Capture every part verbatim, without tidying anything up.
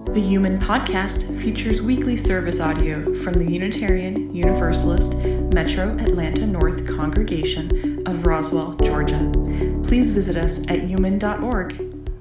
The Human Podcast features weekly service audio from the Unitarian Universalist Metro Atlanta North Congregation of Roswell, Georgia. Please visit us at human dot org.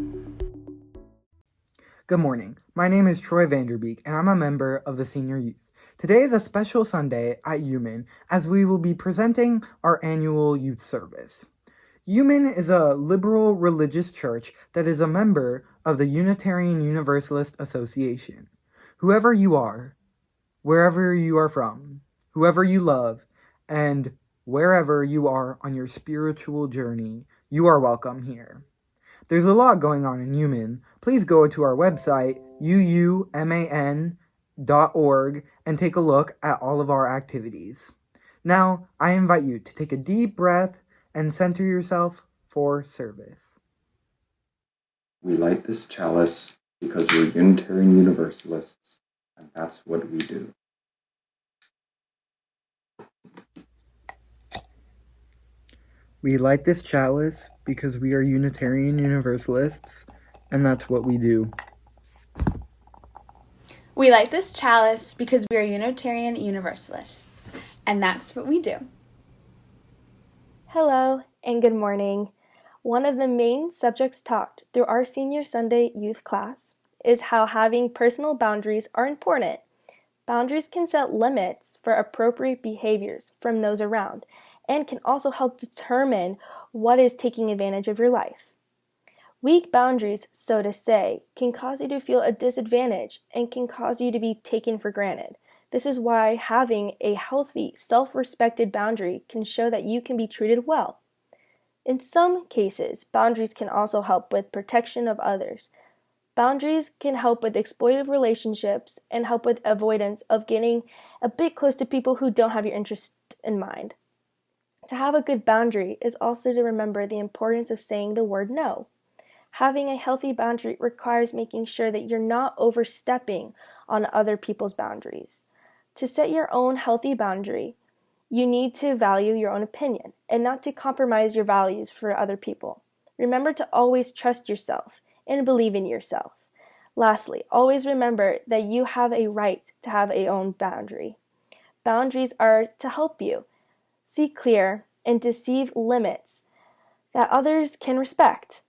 Good morning. My name is Troy Vanderbeek, and I'm a member of the Senior Youth. Today is a special Sunday at Human, as we will be presenting our annual youth service. Human is a liberal religious church that is a member of the Unitarian Universalist Association. Whoever you are, wherever you are from, whoever you love, and wherever you are on your spiritual journey, you are welcome here. There's a lot going on in Human. Please go to our website, u u m a n dot org, and take a look at all of our activities. Now, I invite you to take a deep breath and center yourself for service. We light this chalice because we're Unitarian Universalists, and that's what we do. We light this chalice because we are Unitarian Universalists, and that's what we do. We light this chalice because we are Unitarian Universalists, and that's what we do. Hello, and good morning. One of the main subjects taught through our Senior Sunday youth class is how having personal boundaries are important. Boundaries can set limits for appropriate behaviors from those around, and can also help determine what is taking advantage of your life. Weak boundaries, so to say, can cause you to feel a disadvantage and can cause you to be taken for granted. This is why having a healthy, self-respected boundary can show that you can be treated well. In some cases, boundaries can also help with protection of others. Boundaries can help with exploitative relationships and help with avoidance of getting a bit close to people who don't have your interest in mind. To have a good boundary is also to remember the importance of saying the word no. Having a healthy boundary requires making sure that you're not overstepping on other people's boundaries. To set your own healthy boundary, you need to value your own opinion and not to compromise your values for other people. Remember to always trust yourself and believe in yourself. Lastly, always remember that you have a right to have a own boundary. Boundaries are to help you see clear and deceive limits that others can respect.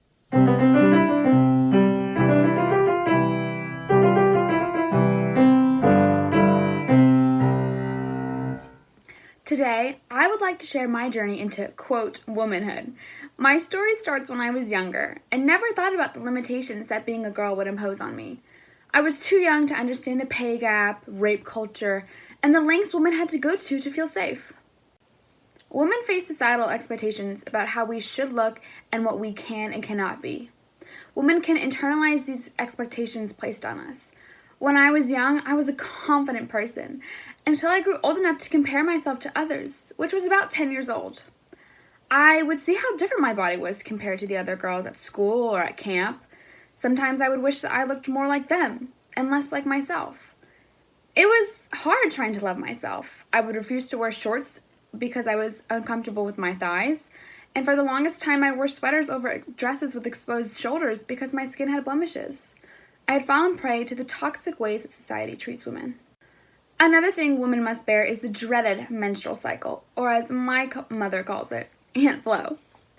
Today, I would like to share my journey into, quote, womanhood. My story starts when I was younger and never thought about the limitations that being a girl would impose on me. I was too young to understand the pay gap, rape culture, and the lengths women had to go to to feel safe. Women face societal expectations about how we should look and what we can and cannot be. Women can internalize these expectations placed on us. When I was young, I was a confident person, until I grew old enough to compare myself to others, which was about ten years old. I would see how different my body was compared to the other girls at school or at camp. Sometimes I would wish that I looked more like them and less like myself. It was hard trying to love myself. I would refuse to wear shorts because I was uncomfortable with my thighs, and for the longest time I wore sweaters over dresses with exposed shoulders because my skin had blemishes. I had fallen prey to the toxic ways that society treats women. Another thing women must bear is the dreaded menstrual cycle, or as my co- mother calls it, Aunt Flo.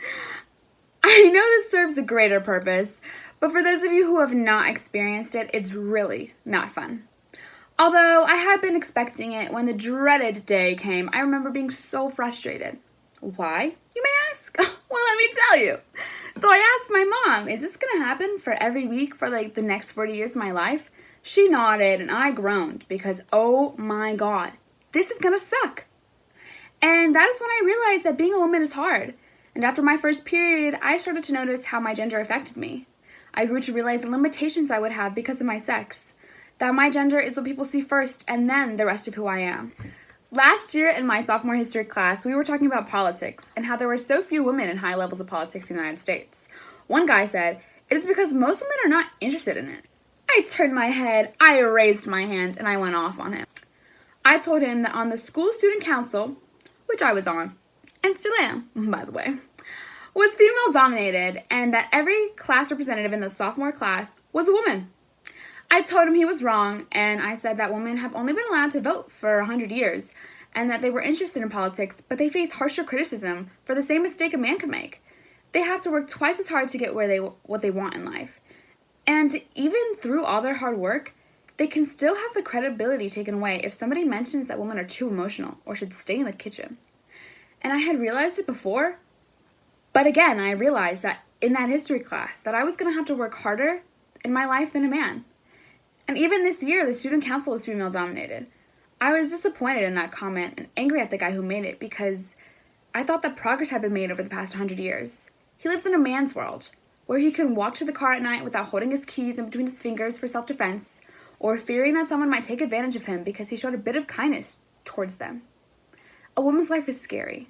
I know this serves a greater purpose, but for those of you who have not experienced it, it's really not fun. Although I had been expecting it, when the dreaded day came, I remember being so frustrated. Why, you may ask? Well, let me tell you. So I asked my mom, is this going to happen for every week for like the next forty years of my life? She nodded and I groaned because, oh my God, this is going to suck. And that is when I realized that being a woman is hard. And after my first period, I started to notice how my gender affected me. I grew to realize the limitations I would have because of my sex. That my gender is what people see first and then the rest of who I am. Last year in my sophomore history class, we were talking about politics and how there were so few women in high levels of politics in the United States. One guy said, it is because most women are not interested in it. I turned my head, I raised my hand, and I went off on him. I told him that on the school student council, which I was on, and still am, by the way, was female dominated and that every class representative in the sophomore class was a woman. I told him he was wrong, and I said that women have only been allowed to vote for a hundred years, and that they were interested in politics, but they face harsher criticism for the same mistake a man could make. They have to work twice as hard to get where they what they want in life. And even through all their hard work, they can still have the credibility taken away if somebody mentions that women are too emotional or should stay in the kitchen. And I had realized it before, but again, I realized that in that history class that I was going to have to work harder in my life than a man. And even this year, the student council was female dominated. I was disappointed in that comment and angry at the guy who made it because I thought that progress had been made over the past hundred years. He lives in a man's world, where he can walk to the car at night without holding his keys in between his fingers for self-defense, or fearing that someone might take advantage of him because he showed a bit of kindness towards them. A woman's life is scary.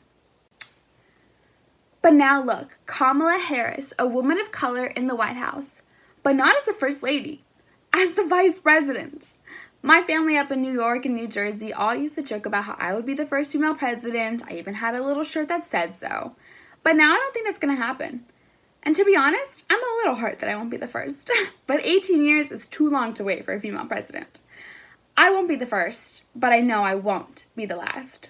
But now look, Kamala Harris, a woman of color in the White House, but not as the First Lady, as the Vice President. My family up in New York and New Jersey all used to joke about how I would be the first female president. I even had a little shirt that said so. But now I don't think that's going to happen. And to be honest, I'm a little hurt that I won't be the first. But eighteen years is too long to wait for a female president. I won't be the first, but I know I won't be the last.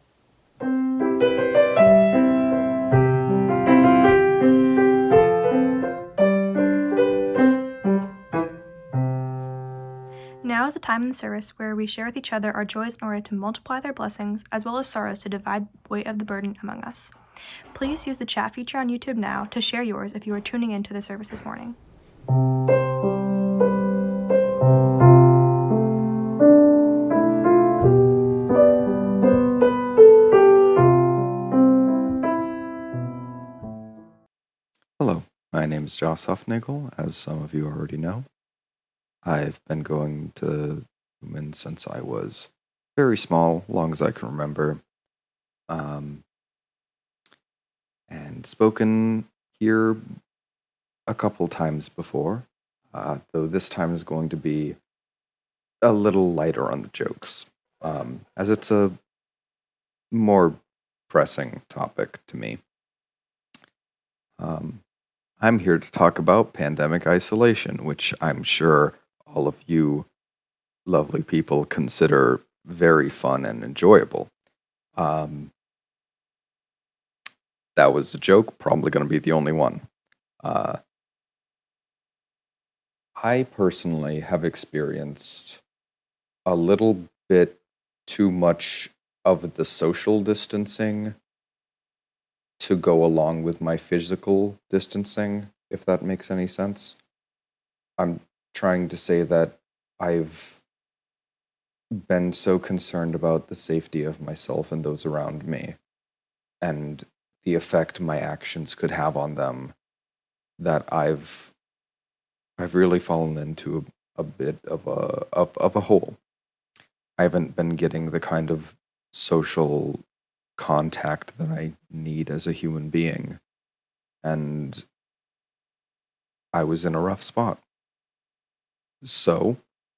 Now is the time in the service where we share with each other our joys in order to multiply their blessings, as well as sorrows to divide the weight of the burden among us. Please use the chat feature on YouTube now to share yours if you are tuning in to the service this morning. Hello, my name is Joss Huffnagel, as some of you already know. I've been going to Human since I was very small, long as I can remember. Um, and spoken here a couple times before, uh, though this time is going to be a little lighter on the jokes, um, as it's a more pressing topic to me. Um, I'm here to talk about pandemic isolation, which I'm sure all of you lovely people consider very fun and enjoyable. Um, that was a joke, probably going to be the only one. Uh, I personally have experienced a little bit too much of the social distancing to go along with my physical distancing, if that makes any sense. I'm trying to say that I've been so concerned about the safety of myself and those around me and the effect my actions could have on them that I've I've really fallen into a, a bit of a of, of a hole. I haven't been getting the kind of social contact that I need as a human being, and I was in a rough spot. So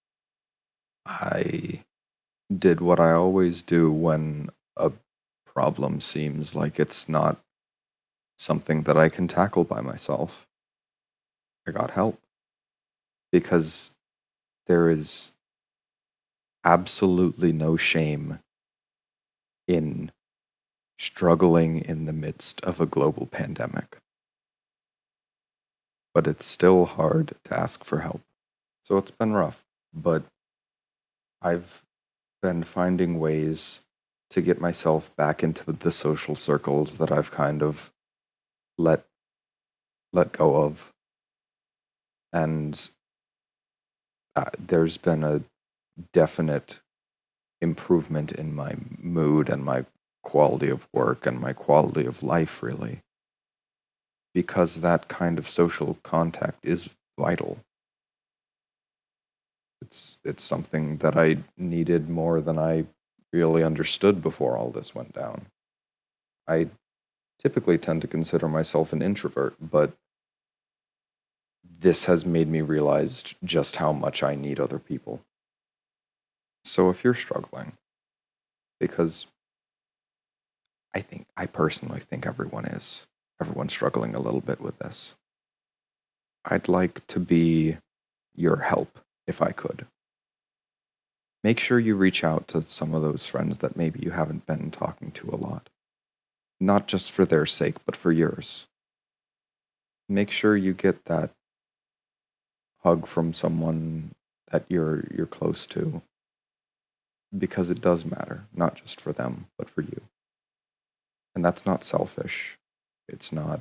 I did what I always do when a problem seems like it's not something that I can tackle by myself. I got help, because there is absolutely no shame in struggling in the midst of a global pandemic. But it's still hard to ask for help. So it's been rough, but I've been finding ways to get myself back into the social circles that I've kind of let let go of. And uh, there's been a definite improvement in my mood and my quality of work and my quality of life, really, because that kind of social contact is vital. It's it's something that I needed more than I really understood before all this went down. I typically tend to consider myself an introvert, but this has made me realize just how much I need other people. So if you're struggling, because I think, I personally think everyone is, everyone's struggling a little bit with this, I'd like to be your help if I could. Make sure you reach out to some of those friends that maybe you haven't been talking to a lot. Not just for their sake, but for yours. Make sure you get that hug from someone that you're you're close to, because it does matter, not just for them, but for you. And that's not selfish. It's not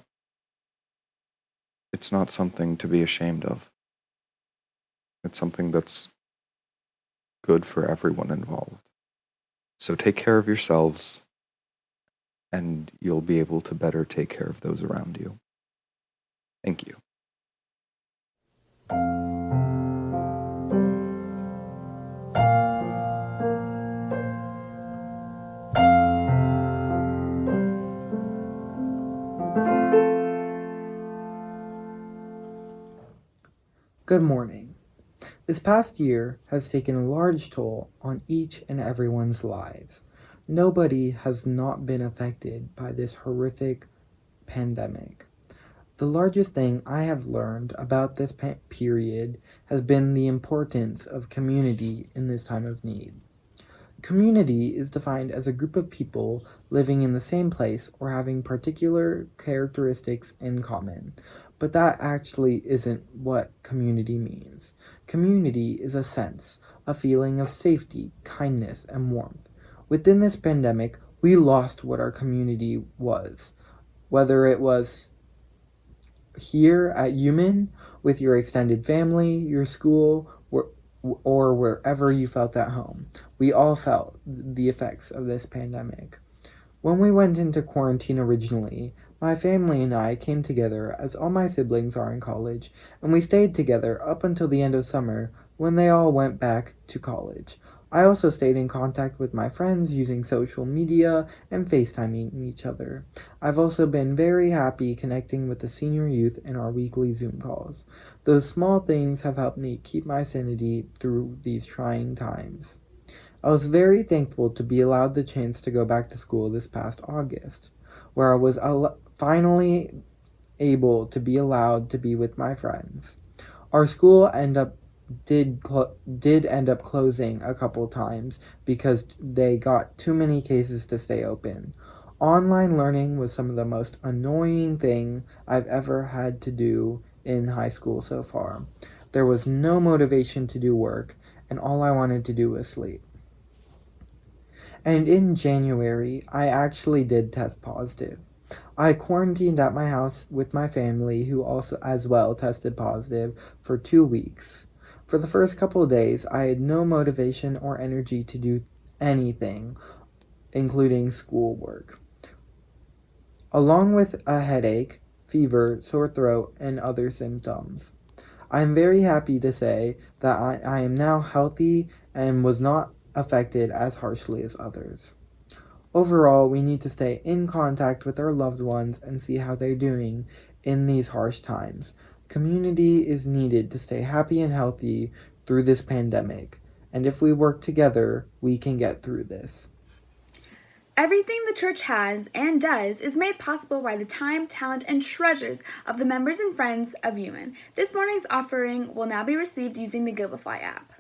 it's not something to be ashamed of. It's something that's good for everyone involved. So take care of yourselves, and you'll be able to better take care of those around you. Thank you. Good morning. This past year has taken a large toll on each and everyone's lives. Nobody has not been affected by this horrific pandemic. The largest thing I have learned about this pa- period has been the importance of community in this time of need. Community is defined as a group of people living in the same place or having particular characteristics in common, but that actually isn't what community means. Community is a sense, a feeling of safety, kindness, and warmth. Within this pandemic, we lost what our community was, whether it was here at UUMAN with your extended family, your school, or, or wherever you felt at home. We all felt the effects of this pandemic. When we went into quarantine originally, my family and I came together as all my siblings are in college, and we stayed together up until the end of summer when they all went back to college. I also stayed in contact with my friends using social media and FaceTiming each other. I've also been very happy connecting with the senior youth in our weekly Zoom calls. Those small things have helped me keep my sanity through these trying times. I was very thankful to be allowed the chance to go back to school this past August, where I was al- finally able to be allowed to be with my friends. Our school end up did cl- did end up closing a couple times because they got too many cases to stay open. Online learning was some of the most annoying thing I've ever had to do in high school so far. There was no motivation to do work, and all I wanted to do was sleep. And in January, I actually did test positive. I quarantined at my house with my family, who also as well tested positive, for two weeks. For the first couple of days, I had no motivation or energy to do anything, including schoolwork, along with a headache, fever, sore throat, and other symptoms. I am very happy to say that I, I am now healthy and was not affected as harshly as others. Overall, we need to stay in contact with our loved ones and see how they're doing in these harsh times. Community is needed to stay happy and healthy through this pandemic, and if we work together, we can get through this. Everything the church has and does is made possible by the time, talent, and treasures of the members and friends of UUMAN. This morning's offering will now be received using the Givelify app.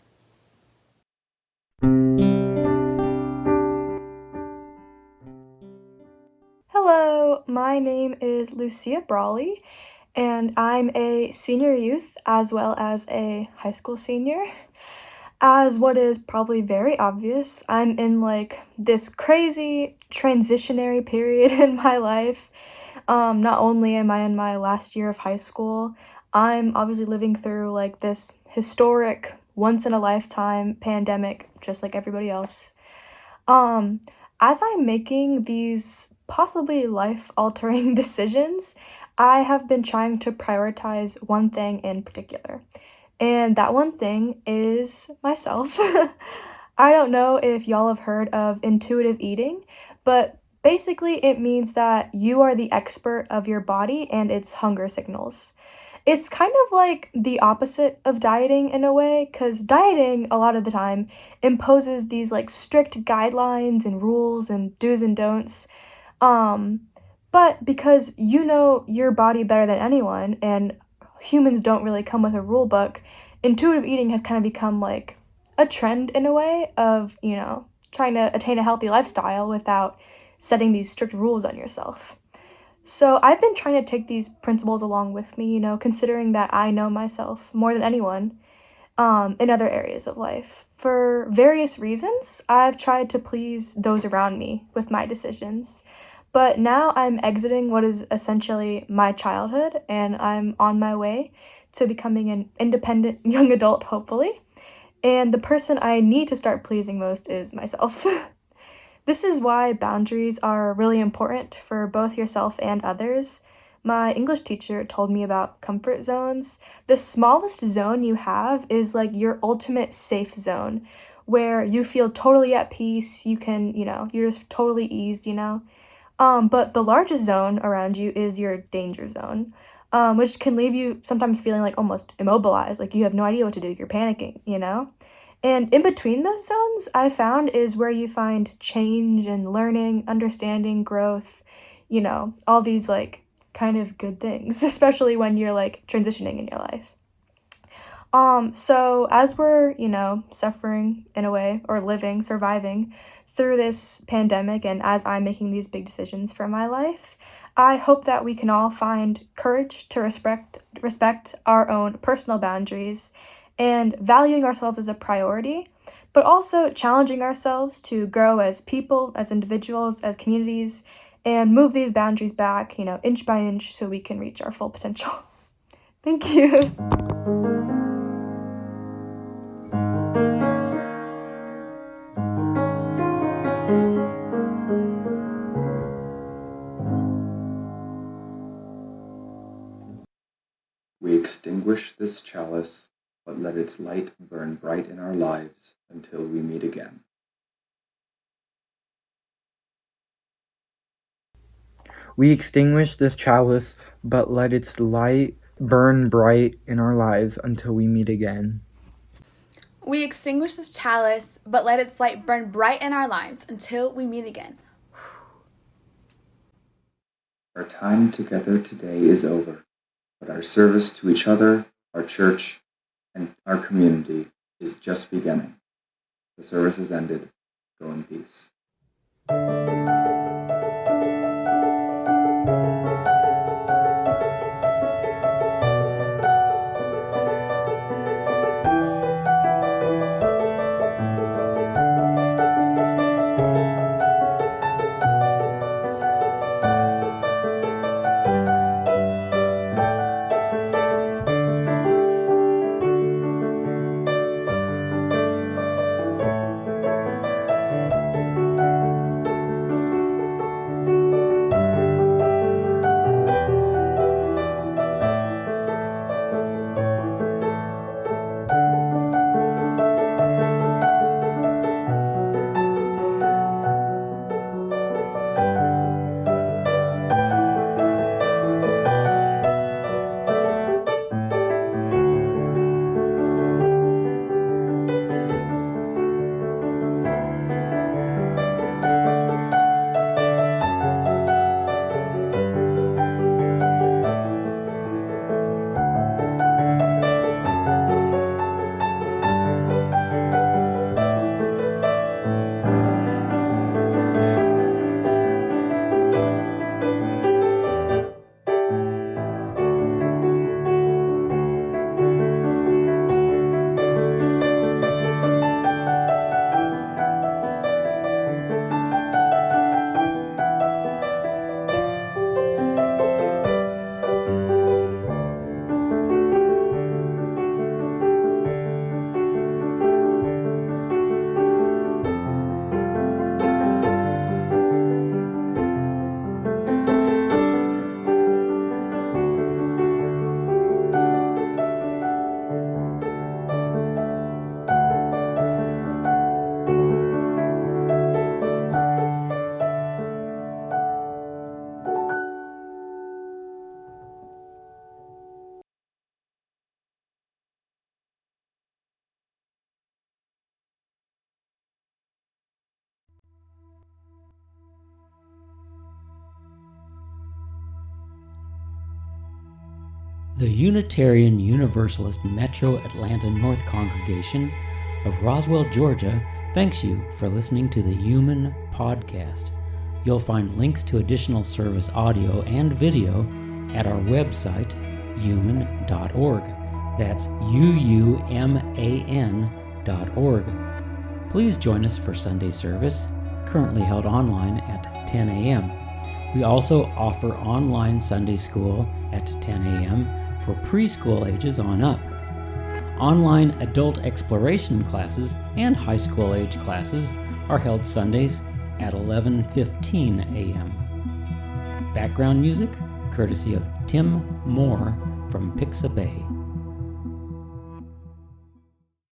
Hello, my name is Lucia Brawley, and I'm a senior youth as well as a high school senior. As what is probably very obvious, I'm in like this crazy transitionary period in my life. Um, not only am I in my last year of high school, I'm obviously living through like this historic, once in a lifetime pandemic, just like everybody else. Um, as I'm making these possibly life-altering decisions, I have been trying to prioritize one thing in particular. And that one thing is myself. I don't know if y'all have heard of intuitive eating, but basically it means that you are the expert of your body and its hunger signals. It's kind of like the opposite of dieting in a way, because dieting, a lot of the time, imposes these like strict guidelines and rules and do's and don'ts. Um, but because you know your body better than anyone, and humans don't really come with a rule book, intuitive eating has kind of become like a trend in a way of, you know, trying to attain a healthy lifestyle without setting these strict rules on yourself. So I've been trying to take these principles along with me, you know, considering that I know myself more than anyone um, in other areas of life. For various reasons, I've tried to please those around me with my decisions. But now I'm exiting what is essentially my childhood, and I'm on my way to becoming an independent young adult, hopefully. And the person I need to start pleasing most is myself. This is why boundaries are really important for both yourself and others. My English teacher told me about comfort zones. The smallest zone you have is like your ultimate safe zone, where you feel totally at peace, you can, you know, you're just totally eased, you know. Um, but the largest zone around you is your danger zone, um, which can leave you sometimes feeling like almost immobilized, like you have no idea what to do, you're panicking, you know? And in between those zones, I found is where you find change and learning, understanding, growth, you know, all these like kind of good things, especially when you're like transitioning in your life. Um, so as we're, you know, suffering in a way or living, surviving through this pandemic, and as I'm making these big decisions for my life, I hope that we can all find courage to respect respect our own personal boundaries and valuing ourselves as a priority, but also challenging ourselves to grow as people, as individuals, as communities, and move these boundaries back, you know, inch by inch so we can reach our full potential. Thank you. We extinguish this chalice, but let its light burn bright in our lives until we meet again. We extinguish this chalice, but let its light burn bright in our lives until we meet again. We extinguish this chalice, but let its light burn bright in our lives until we meet again. Our time together today is over, but our service to each other, our church, and our community is just beginning. The service is ended. Go in peace. The Unitarian Universalist Metro Atlanta North Congregation of Roswell, Georgia, thanks you for listening to the Human Podcast. You'll find links to additional service audio and video at our website, human dot org. That's U U M A N dot org. Please join us for Sunday service, currently held online at ten a.m. We also offer online Sunday school at ten a.m. for preschool ages on up. Online adult exploration classes and high school age classes are held Sundays at eleven fifteen a.m. Background music courtesy of Tim Moore from Pixabay.